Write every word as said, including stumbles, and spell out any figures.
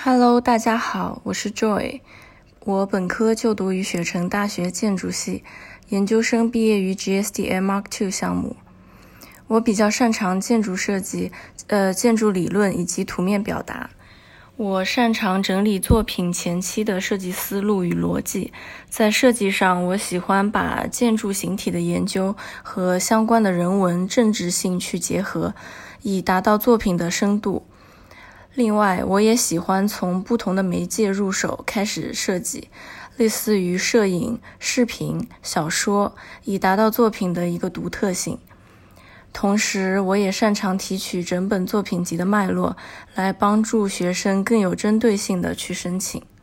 Hello，大家好，我是 Joy。我本科就读于雪城大学建筑系，研究生毕业于 G S D M Mark two 项目。我比较擅长建筑设计、呃建筑理论以及图面表达。我擅长整理作品前期的设计思路与逻辑。在设计上，我喜欢把建筑形体的研究和相关的人文、政治性去结合，以达到作品的深度。另外，我也喜欢从不同的媒介入手开始设计，类似于摄影、视频、小说，以达到作品的一个独特性。同时，我也擅长提取整本作品集的脉络，来帮助学生更有针对性的去申请。